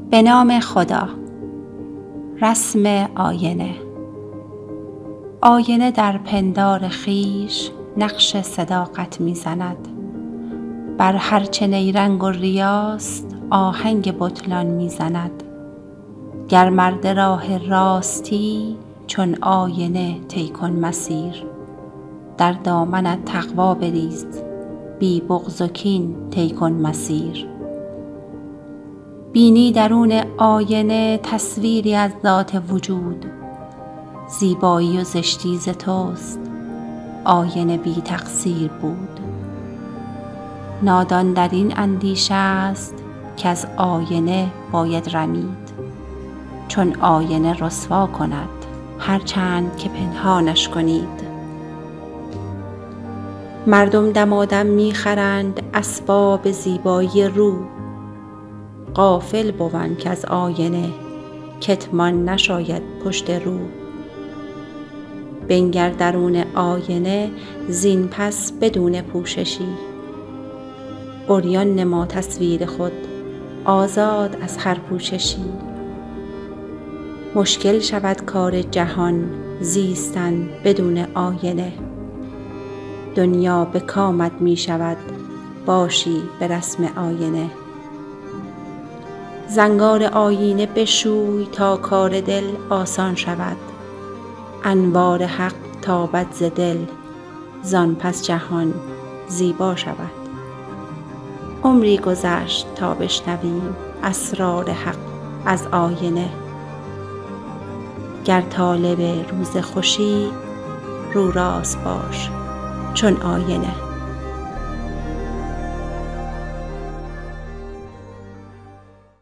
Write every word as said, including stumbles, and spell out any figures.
به نام خدا. رسم آینه. آینه در پندار خویش نقش صداقت می‌زند. بر هرچه نیرنگ و ریاست آهنگ بطلان می‌زند. گر مرد راه راستی چون آینه طی کن مسیر. در دامنت تقوا بریز بی بغض و کین طی کن مسیر. بینی درون آینه تصویری از ذات وجود. زیبایی و زشتی ز توست، آینه بی تقصیر بود. نادان در این اندیشه است که از آینه باید رمید، چون آینه رسوا کند هرچند که پنهانش کنید. مردم دمادم میخرند اسباب زیبایی رو، غافل بوند که از آینه کتمان نشاید پشت رو. بنگر درون آینه زین پس بدون پوششی. عریان نما تصویر خود آزاد از هر پوششی. مشکل شود کار جهان زیستن بدون آینه. دنیا به کامت می شود باشی به رسم آینه. زنگار آینه بشوی تا کار دل آسان شود. انوار حق تابد ز دل زان پس جهان زیبا شود. عمری گذشت تا بشنویم اسرار حق از آینه. گر طالب روز خوشی رو راست باش چون آینه.